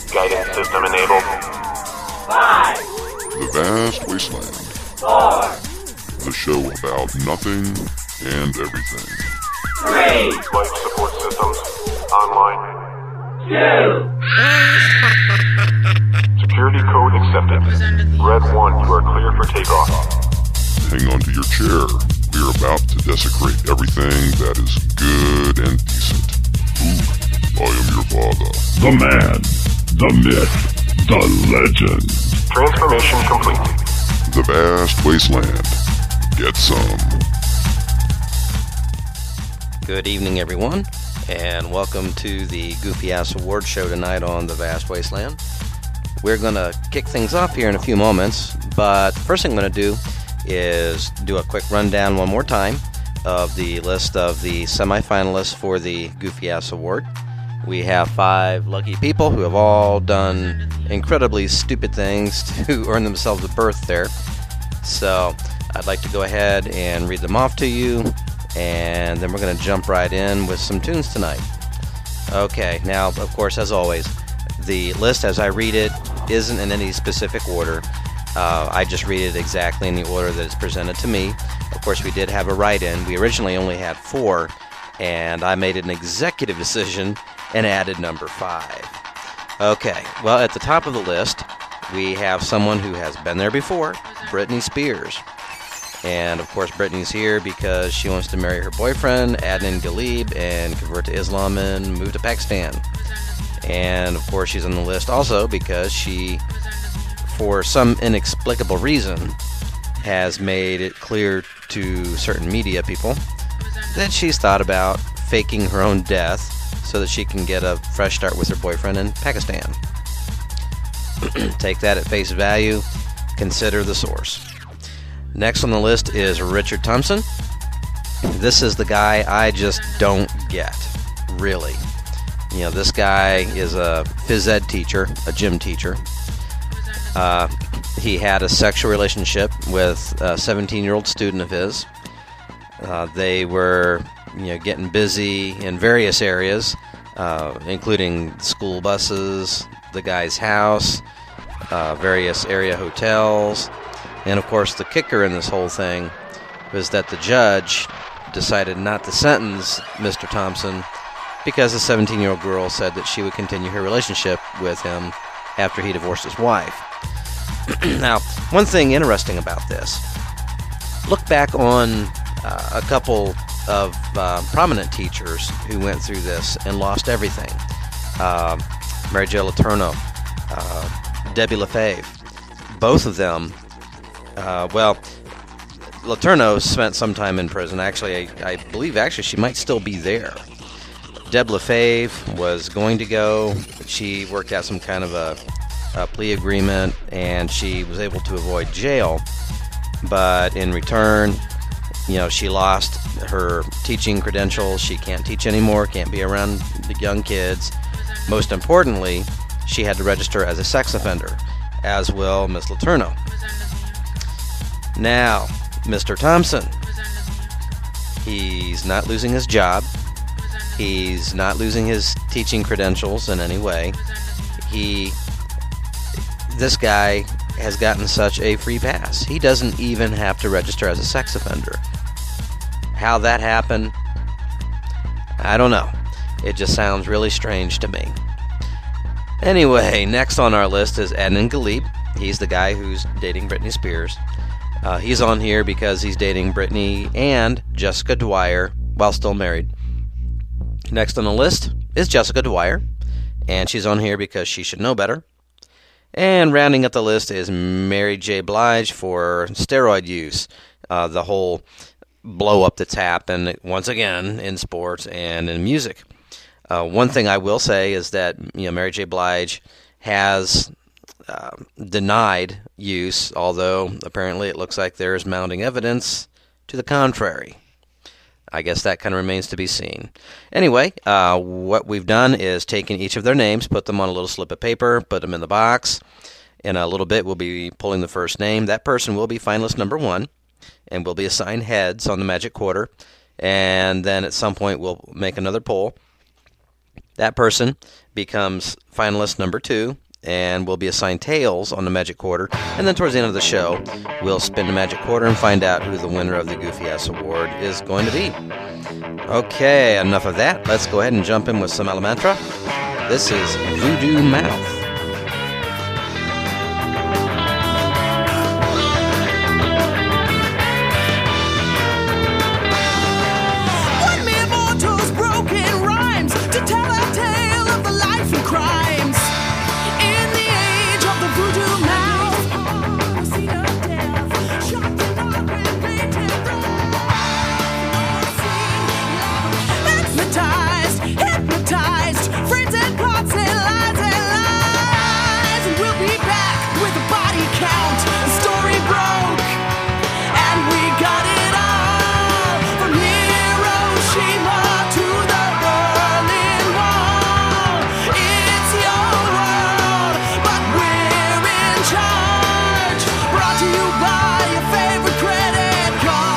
Guidance system enabled. 5, The Vast Wasteland, 4, the show about nothing and everything. 3, Life support systems online. 2, Security code accepted. Red 1, you are clear for takeoff. Hang on to your chair. We are about to desecrate everything that is good and decent. Ooh, I am your father. The man, the myth, the legend. Transformation complete. The Vast Wasteland. Get some. Good evening, everyone, and welcome to the Goofy Ass Award Show tonight on the Vast Wasteland. We're going to kick things off here in a few moments, but the first thing I'm going to do is do a quick rundown one more time of the list of the semifinalists for the Goofy Ass Award. We have 5 lucky people who have all done incredibly stupid things to earn themselves a berth there. So I'd like to go ahead and read them off to you, and then we're going to jump right in with some tunes tonight. Okay, now, of course, as always, the list as I read it isn't in any specific order. I just read it exactly in the order that it's presented to me. Of course, we did have a write-in. We originally only had 4, and I made an executive decision and added number 5. Okay, well, at the top of the list, we have someone who has been there before, Britney Spears. And, of course, Britney's here because she wants to marry her boyfriend, Adnan Ghalib, and convert to Islam and move to Pakistan. And, of course, she's on the list also because she, for some inexplicable reason, has made it clear to certain media people that she's thought about faking her own death so that she can get a fresh start with her boyfriend in Pakistan. Take that at face value. Consider the source. Next on the list is Richard Thompson. This is the guy I just don't get, really. You know, this guy is a phys ed teacher, a gym teacher. He had a sexual relationship with a 17-year-old student of his. They were, getting busy in various areas, including school buses, the guy's house, various area hotels. And, of course, the kicker in this whole thing was that the judge decided not to sentence Mr. Thompson because the 17-year-old girl said that she would continue her relationship with him after he divorced his wife. Now, one thing interesting about this, look back on a couple of prominent teachers who went through this and lost everything. Mary Jo Letourneau, Debbie LaFave. Both of them, Letourneau spent some time in prison. Actually, I believe she might still be there. Deb LaFave was going to go. She worked out some kind of a plea agreement, and she was able to avoid jail. But in return, she lost her teaching credentials. She can't teach anymore, can't be around the young kids. Most importantly, she had to register as a sex offender, as will Miss Letourneau. Now, Mr. Thompson, he's not losing his job. He's not losing his teaching credentials in any way. This guy has gotten such a free pass. He doesn't even have to register as a sex offender. How that happened, I don't know. It just sounds really strange to me. Anyway, next on our list is Adnan Ghalib. He's the guy who's dating Britney Spears. He's on here because he's dating Britney and Jessica Dwyer while still married. Next on the list is Jessica Dwyer, and she's on here because she should know better. And rounding up the list is Mary J. Blige for steroid use. The whole blow up that's happened, once again, in sports and in music. One thing I will say is that Mary J. Blige has denied use, although apparently it looks like there is mounting evidence to the contrary. I guess that kind of remains to be seen. Anyway, what we've done is taken each of their names, put them on a little slip of paper, put them in the box. In a little bit, we'll be pulling the first name. That person will be finalist number 1, and will be assigned heads on the Magic Quarter. And then at some point, we'll make another poll. That person becomes finalist number 2 and will be assigned tails on the Magic Quarter. And then towards the end of the show, we'll spin the Magic Quarter and find out who the winner of the Goofy Ass Award is going to be. Okay, enough of that. Let's go ahead and jump in with some Elementra. This is Voodoo Mouth. Hypnotized, friends and pots and lies, and we'll be back with a body count. The story broke, and we got it all, from Hiroshima to the Berlin Wall. It's your world, but we're in charge. Brought to you by your favorite credit card.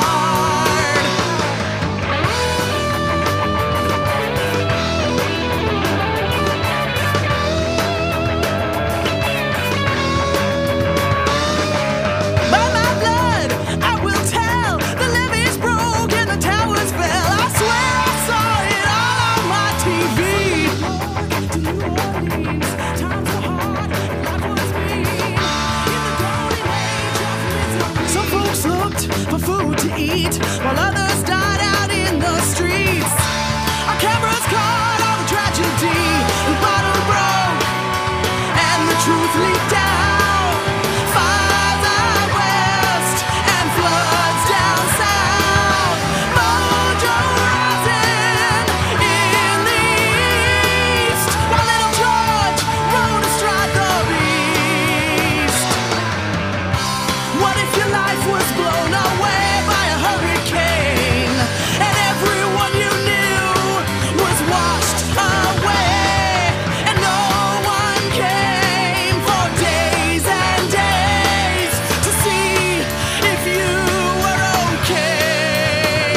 For food to eat, while others died out in the streets. Our cameras caught all the tragedy. The bottle broke, and the truth leaked out. Fires out west, and floods down south. Mojo rising in the east, while little George rode astride the beast. What if your life was blown away by a hurricane, and everyone you knew was washed away, and no one came for days and days to see if you were okay?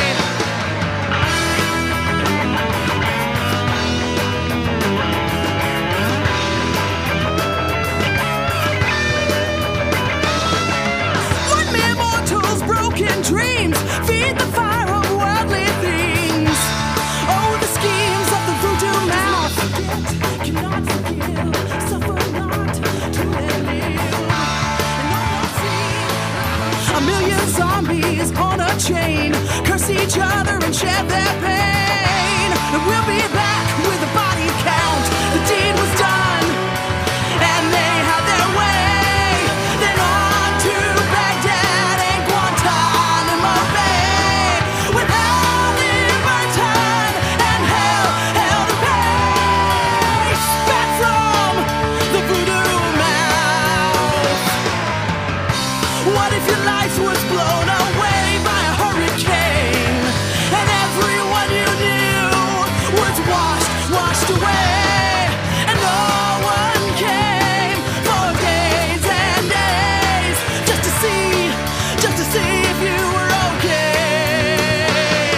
One mere mortal's broken dreams feed the fire of worldly things. Oh, the schemes of the voodoo mouth cannot forgive, suffer not to live. And all I've seen, a million zombies on a chain curse each other and share their pain. And we'll be back with a body count. The deed was done, and they had their way. Then on to Baghdad and Guantanamo Bay, with Halliburton and hell to pay. Back from the voodoo mouth. What if your life was blown away by a hurricane, and everyone you knew was washed away, and no one came for days and days just to see if you were okay?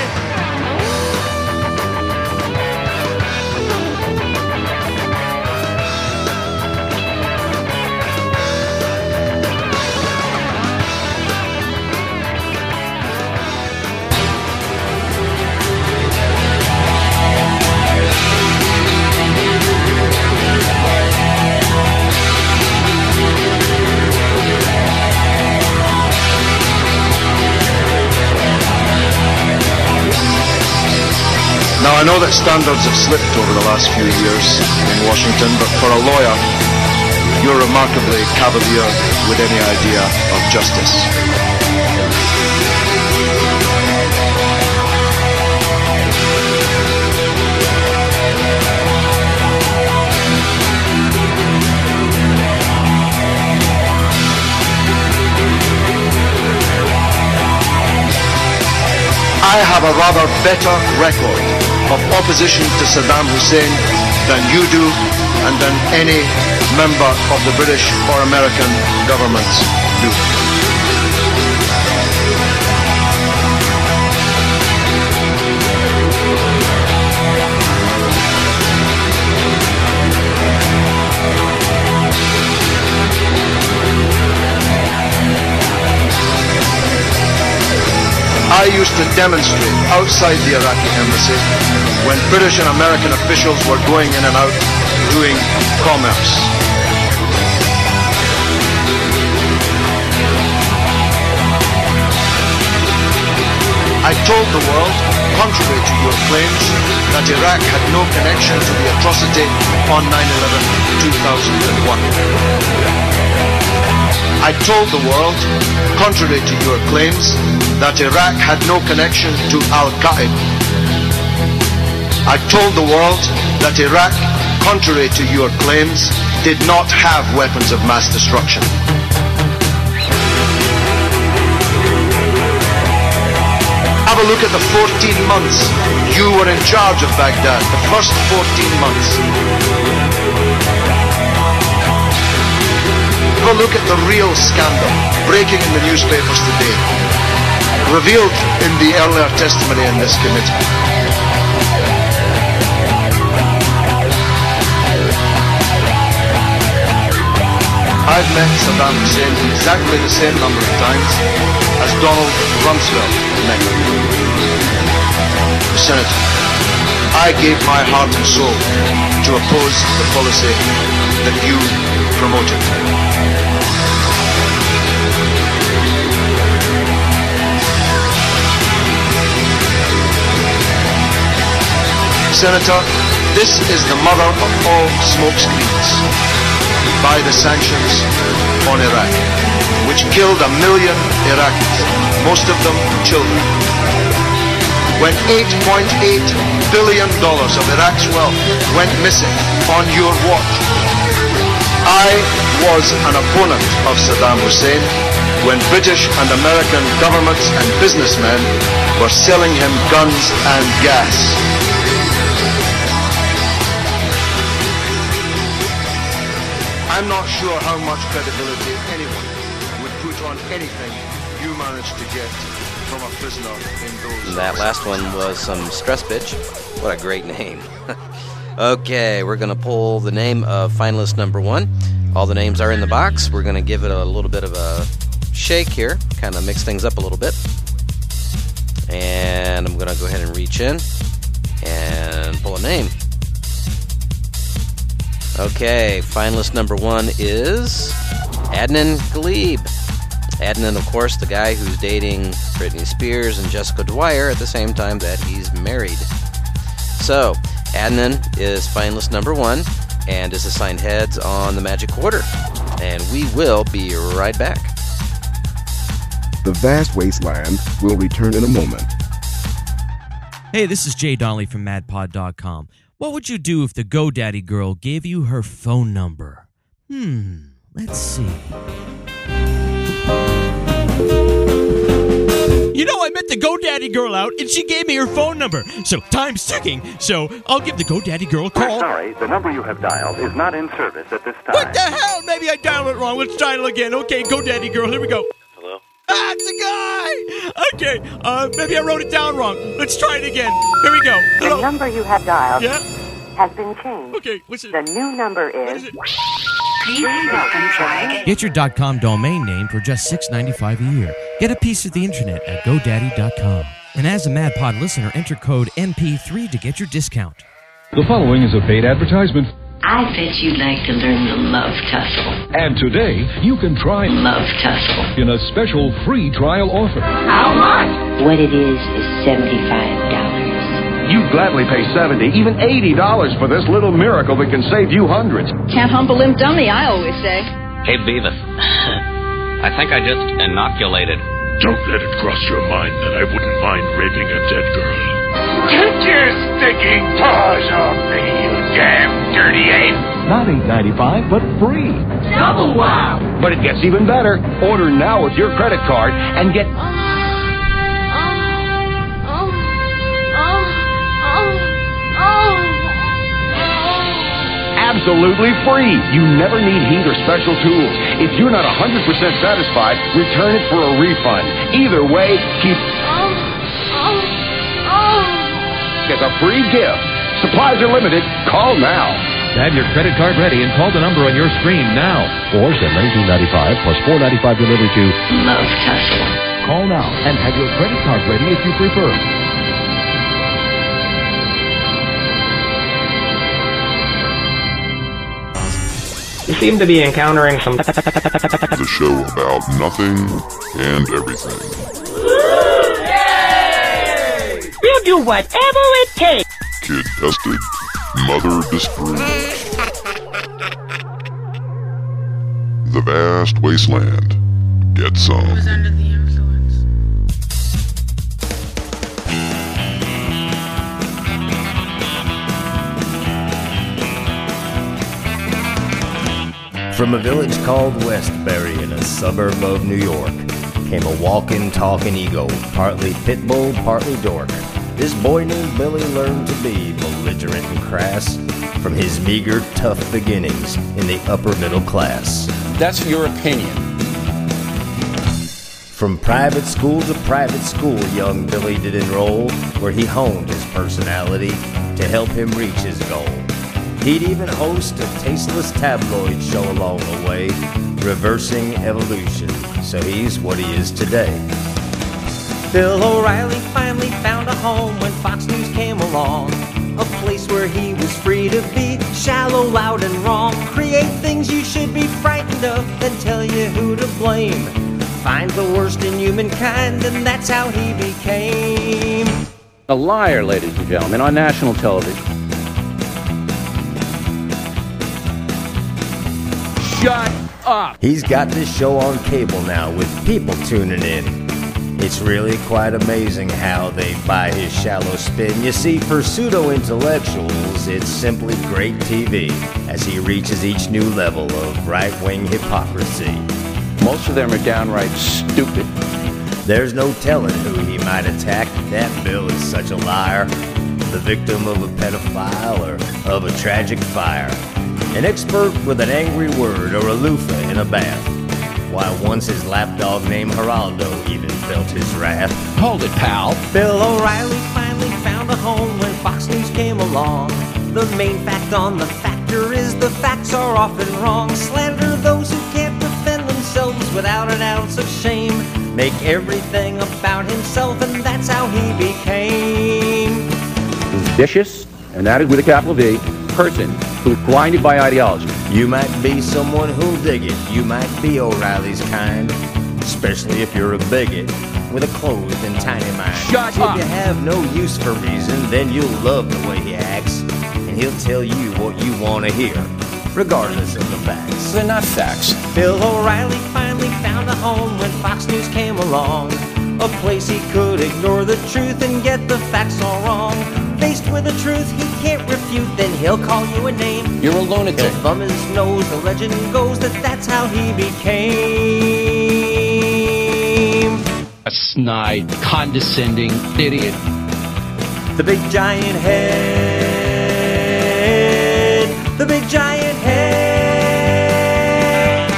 Now, I know that standards have slipped over the last few years in Washington, but for a lawyer, you're remarkably cavalier with any idea of justice. I have a rather better record of opposition to Saddam Hussein than you do and than any member of the British or American governments do. I used to demonstrate outside the Iraqi embassy when British and American officials were going in and out doing commerce. I told the world, contrary to your claims, that Iraq had no connection to the atrocity on 9/11/2001. I told the world, contrary to your claims, that Iraq had no connection to Al-Qaeda. I told the world that Iraq, contrary to your claims, did not have weapons of mass destruction. Have a look at the 14 months you were in charge of Baghdad, the first 14 months. Have a look at the real scandal breaking in the newspapers today, revealed in the earlier testimony in this committee. I've met Saddam Hussein exactly the same number of times as Donald Rumsfeld met him. Senator, I gave my heart and soul to oppose the policy that you promoted. Senator, this is the mother of all smokescreens. By the sanctions on Iraq, which killed 1 million Iraqis, most of them children. When $8.8 billion of Iraq's wealth went missing on your watch. I was an opponent of Saddam Hussein when British and American governments and businessmen were selling him guns and gas. I'm not sure how much credibility anyone would put on anything you managed to get from a prisoner in those... That last one was some Stress Bitch. What a great name. Okay, we're going to pull the name of finalist number 1. All the names are in the box. We're going to give it a little bit of a shake here, kind of mix things up a little bit. And I'm going to go ahead and reach in and pull a name. Okay, finalist number 1 is Adnan Ghalib. Adnan, of course, the guy who's dating Britney Spears and Jessica Dwyer at the same time that he's married. So, Adnan is finalist number 1 and is assigned heads on the Magic Quarter. And we will be right back. The Vast Wasteland will return in a moment. Hey, this is Jay Donnelly from MadPod.com. What would you do if the GoDaddy girl gave you her phone number? Let's see. You know, I met the GoDaddy girl out, and she gave me her phone number. So, time's ticking. So, I'll give the GoDaddy girl a call. We're sorry, the number you have dialed is not in service at this time. What the hell? Maybe I dialed it wrong. Let's dial again. Okay, GoDaddy girl, here we go. Hello? Ah, it's a guy! Okay, maybe I wrote it down wrong. Let's try it again. Here we go. Hello? The number you have dialed has been changed. Okay, what's it? The new number is... Please welcome, try again. Get your .com domain name for just $6.95 a year. Get a piece of the internet at GoDaddy.com. And as a MadPod listener, enter code MP3 to get your discount. The following is a paid advertisement. I bet you'd like to learn the love tussle. And today, you can try Love Tussle in a special free trial offer. How much? What it is $75. You'd gladly pay $70, even $80 for this little miracle that can save you hundreds. Can't hump a limp dummy, I always say. Hey, Beavis. I think I just inoculated. Don't let it cross your mind that I wouldn't mind raping a dead girl. Get your sticking paws off me, you damn dirty ape! Not $8.95, but free. Double wow! But it gets even better. Order now with your credit card and get... Absolutely free. You never need heat or special tools. If you're not 100% satisfied, return it for a refund. Either way, keep... As a free gift. Supplies are limited. Call now. Have your credit card ready and call the number on your screen now. Or send $19.95 plus $4.95 delivery to Love Tussle. Call now and have your credit card ready if you prefer. You seem to be encountering some... The show about nothing and everything. Yay! We'll do whatever it takes. Kid tested, mother disproved. The vast wasteland. Get some. Was under the influence. From a village called Westbury in a suburb of New York came a walking, talking ego, partly pit bull, partly dork. This boy named Billy learned to be belligerent and crass from his meager, tough beginnings in the upper middle class. That's your opinion. From private school to private school, young Billy did enroll, where he honed his personality to help him reach his goal. He'd even host a tasteless tabloid show along the way, reversing evolution, so he's what he is today. Bill O'Reilly finally found a home when Fox News came along, a place where he was free to be shallow, loud, and wrong. Create things you should be frightened of, then tell you who to blame. Find the worst in humankind, and that's how he became a liar, ladies and gentlemen, on national television. Shut up! He's got this show on cable now with people tuning in. It's really quite amazing how they buy his shallow spin. You see, for pseudo-intellectuals, it's simply great TV as he reaches each new level of right-wing hypocrisy. Most of them are downright stupid. There's no telling who he might attack. That Bill is such a liar. The victim of a pedophile or of a tragic fire. An expert with an angry word or a loofah in a bath. Why, once his lapdog named Geraldo even felt his wrath. Hold it, pal. Bill O'Reilly finally found a home when Fox News came along. The main fact on the factor is the facts are often wrong. Slander those who can't defend themselves without an ounce of shame. Make everything about himself, and that's how he became. He's vicious, and that is with a capital V, person who's blinded by ideology. You might be someone who'll dig it. You might be O'Reilly's kind, especially if you're a bigot with a closed and tiny mind. Shut up! If you have no use for reason, then you'll love the way he acts, and he'll tell you what you want to hear, regardless of the facts. They're not facts. Bill O'Reilly finally found a home when Fox News came along, a place he could ignore the truth and get the facts all wrong. Faced with a truth he can't refute, then he'll call you a name. You're a lunatic. He'll thumb his nose. The legend goes that that's how he became a snide, condescending idiot. The big giant head. The big giant head.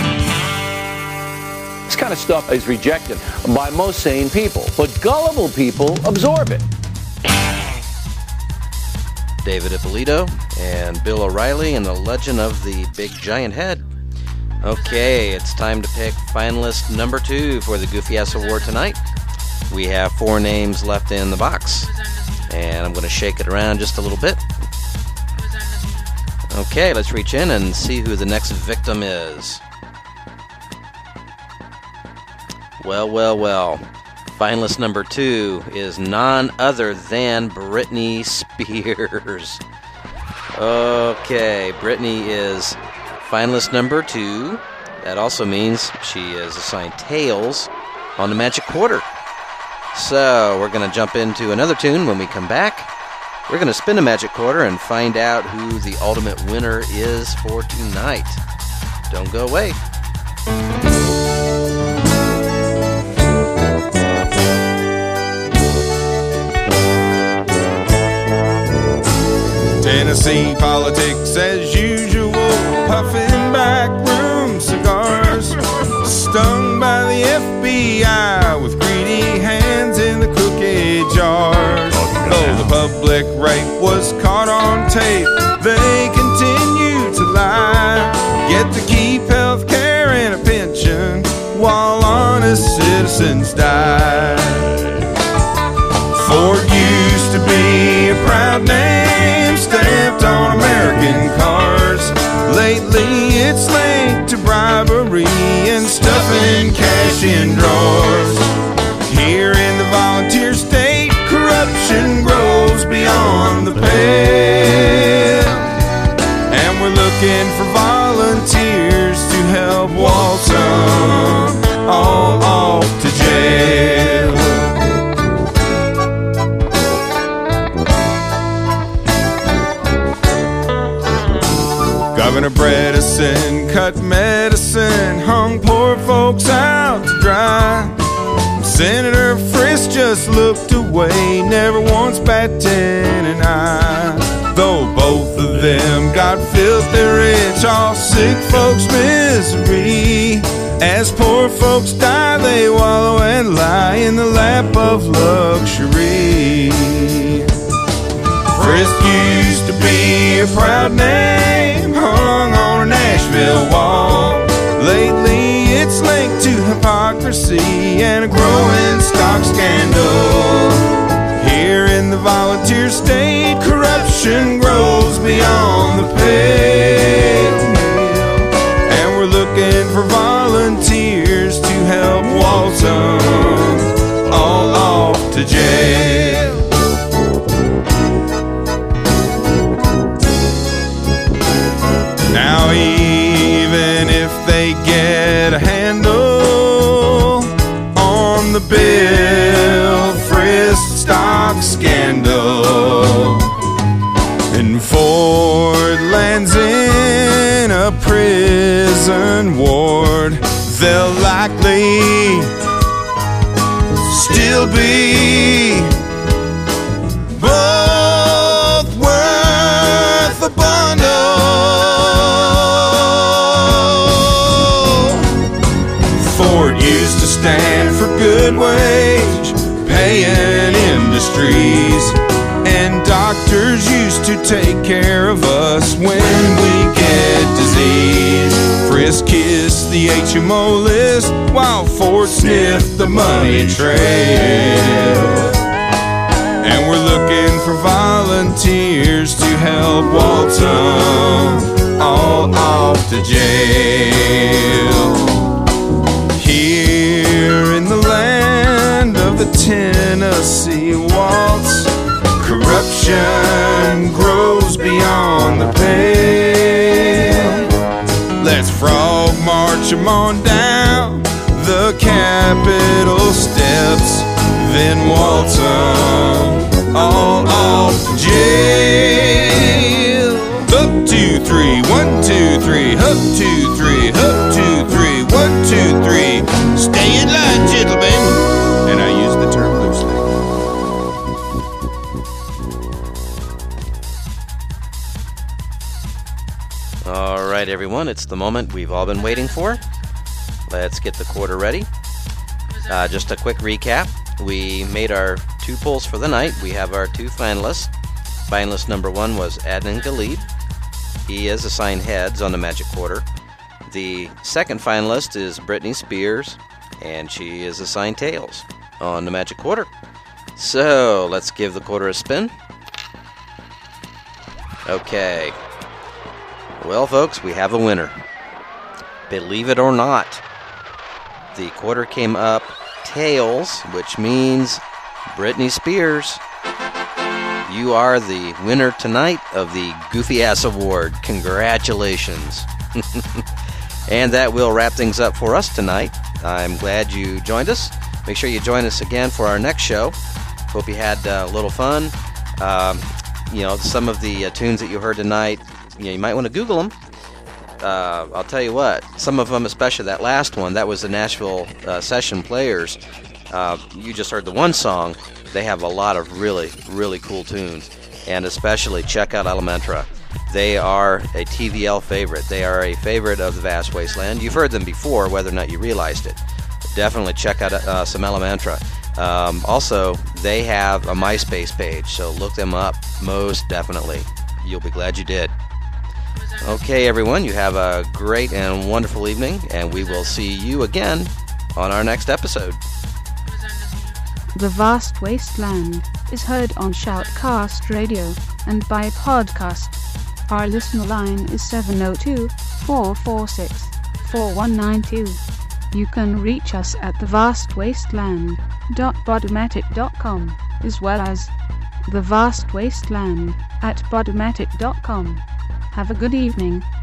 This kind of stuff is rejected by most sane people, but gullible people absorb it. David Ippolito and Bill O'Reilly and the legend of the big giant head. Okay, it's time to pick finalist number 2 for the Goofy Ass Award tonight. We have 4 names left in the box, and I'm going to shake it around just a little bit. Okay, let's reach in and see who the next victim is. Well. Finalist number 2 is none other than Britney Spears. Okay, Britney is finalist number 2. That also means she is assigned tails on the Magic Quarter. So we're going to jump into another tune. When we come back, we're going to spin the Magic Quarter and find out who the ultimate winner is for tonight. Don't go away. Tennessee politics as usual, puffing backroom cigars, stung by the FBI with greedy hands in the cookie jars. Though the public rape was caught on tape, they continue to lie, get to keep health care and a pension, while honest citizens citizens died. Ford used to be a proud name stamped on American cars. Lately it's linked to bribery and stuffing cash in drawers. Here in the volunteer state, corruption grows beyond the pale. And we're looking for volunteers to help Walton all off to jail. Governor Bredesen cut medicine, hung poor folks out to dry. Senator Frist just looked away, never once batted an eye. Though both of them got filthy rich, all sick folks' misery. As poor folks die, they wallow and lie in the lap of luxury. Frist used to be a proud name, hung on a Nashville wall. Lately it's linked to hypocrisy and a growing stock scandal. Here in the volunteer state, corruption grows beyond the pale. And we're looking for volunteers to help Walton all off to jail. Now even if they get a handle on the Bill Frist stock scandal, and Ford lands in a prison ward, they'll likely still be both worth a bundle. Ford used to stand for good wage paying industries, and doctors used to take care of us when we get disease. Frist kissed the HMO list while Ford sniffed the money trail. And we're looking for volunteers to help Walton all off to jail. Here in the land of the Tennessee Waltz, corruption grows beyond the pale. Let's frog march 'em on down the Capitol steps, then Walton all off to jail. Up 2 3, 1 2 3, up 2 3, up 2 3, 1 2 3. Stay in line, gentlemen. And I use the term loosely. All right, everyone, it's the moment we've all been waiting for. Let's get the quarter ready. Just a quick recap. We made our 2 polls for the night. We have our 2 finalists. Finalist number 1 was Adnan Galib. He is assigned heads on the Magic Quarter. The second finalist is Britney Spears, and she is assigned tails on the Magic Quarter. So, let's give the quarter a spin. Okay. Well, folks, we have a winner. Believe it or not, the quarter came up tails, which means Britney Spears, you are the winner tonight of the Goofy Ass Award. Congratulations. And that will wrap things up for us tonight. I'm glad you joined us. Make sure you join us again for our next show. Hope you had a little fun. Some of the tunes that you heard tonight, you might want to Google them. I'll tell you what, some of them, especially that last one, that was the Nashville Session Players. You just heard the one song. They have a lot of really, really cool tunes. And especially check out Elementra. They are a TVL favorite. They are a favorite of the Vast Wasteland. You've heard them before, whether or not you realized it. Definitely check out some Elementra. Also, they have a MySpace page, so look them up most definitely. You'll be glad you did. Okay, everyone, you have a great and wonderful evening, and we will see you again on our next episode. The Vast Wasteland is heard on Shoutcast Radio and by podcast. Our listener line is 702-446-4192. You can reach us at thevastwasteland.podomatic.com as well as thevastwasteland@podomatic.com. Have a good evening.